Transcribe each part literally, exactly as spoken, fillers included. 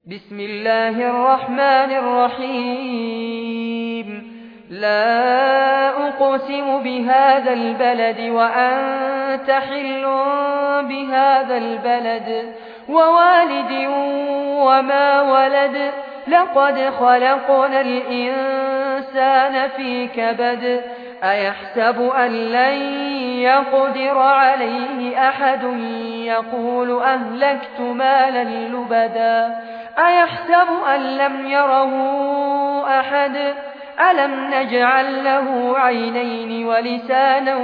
بسم الله الرحمن الرحيم لا أقسم بهذا البلد وأنت حل بهذا البلد ووالد وما ولد لقد خلقنا الإنسان في كبد أيحسب أن لن يقدر عليه أحد يقول أهلكت مالا لبدا أيحسب أن لم يره أحد ألم نجعل له عينين ولسانا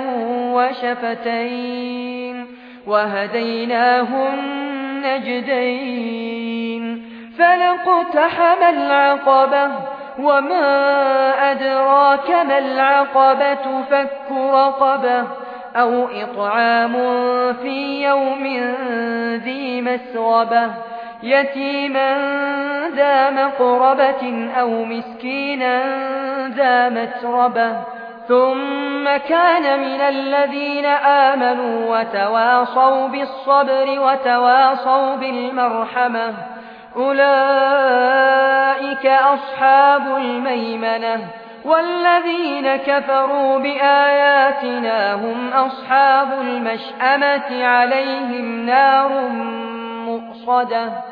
وشفتين وهديناه النجدين فلاقتحم العقبة وما أدراك ما العقبة فك رقبة أو إطعام في يوم ذي مسغبة يتيما ذا مقربة أو مسكينا ذا متربة ثم كان من الذين آمنوا وتواصوا بالصبر وتواصوا بالمرحمة أولئك أصحاب الميمنة والذين كفروا بآياتنا هم أصحاب المشأمة عليهم نار مؤصدة